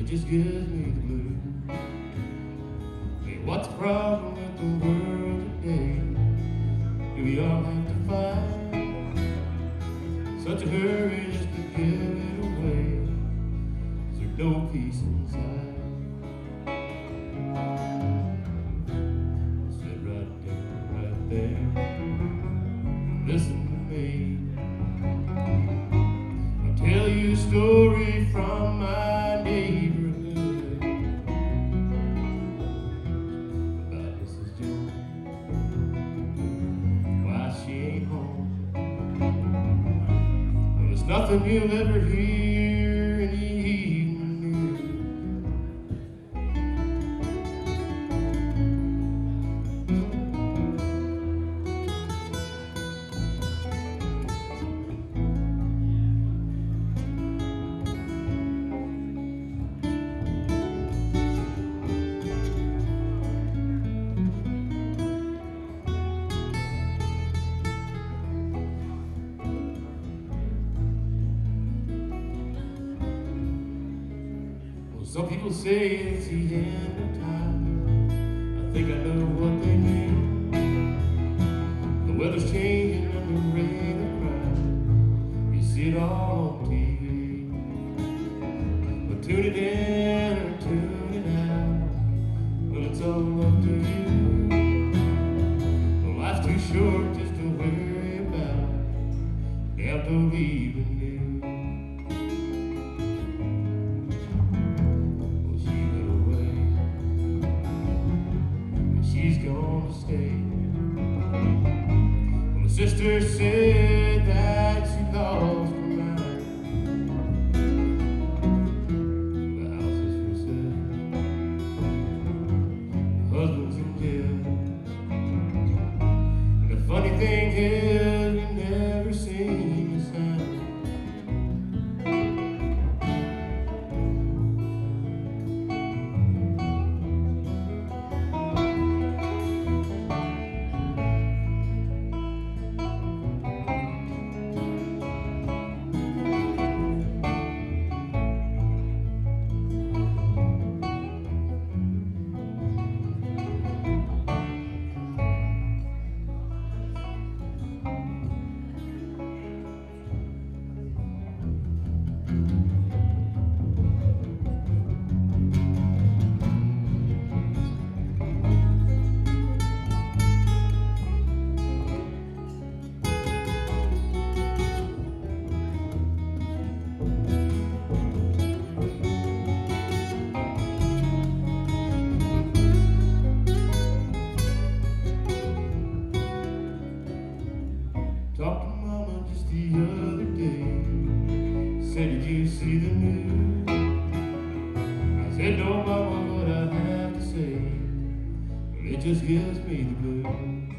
just gives me the blues. Hey, what's the problem with the world today? Do we all have to fight? Such a hurry just to give it away. Is there no peace inside? Sit right there, listen to me. I'll tell you a story from my neighborhood about Mrs. Jones. Why she ain't home? Well, there's nothing you'll ever hear in the evening news. Some people say it's the end of time. I think I know what they mean. The weather's changing and the rain will cry. You see it all on TV. But tune it in or tune it out, well, it's all up to you. Well, life's too short just to worry about. Damn, don't even you. She's gonna stay. Well, my sister said that she lost her mind. The house is for sale, the husband's in jail. And the funny thing is, we never seen the sign. Talked to Mama just the other day. Said, did you see the news? I said, no, Mama, what I have to say, well, it just gives me the blues.